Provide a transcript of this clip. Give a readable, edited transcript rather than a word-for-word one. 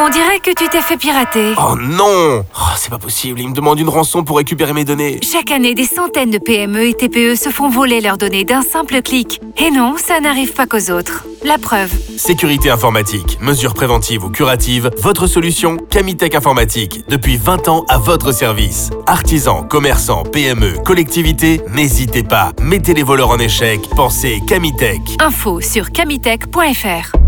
On dirait que tu t'es fait pirater. Oh non! C'est pas possible, ils me demandent une rançon pour récupérer mes données. Chaque année, des centaines de PME et TPE se font voler leurs données d'un simple clic. Et non, ça n'arrive pas qu'aux autres. La preuve. Sécurité informatique, mesures préventives ou curatives, votre solution, Camitech Informatique. Depuis 20 ans à votre service. Artisans, commerçants, PME, collectivités, n'hésitez pas. Mettez les voleurs en échec, pensez Camitech. Info sur camitech.fr.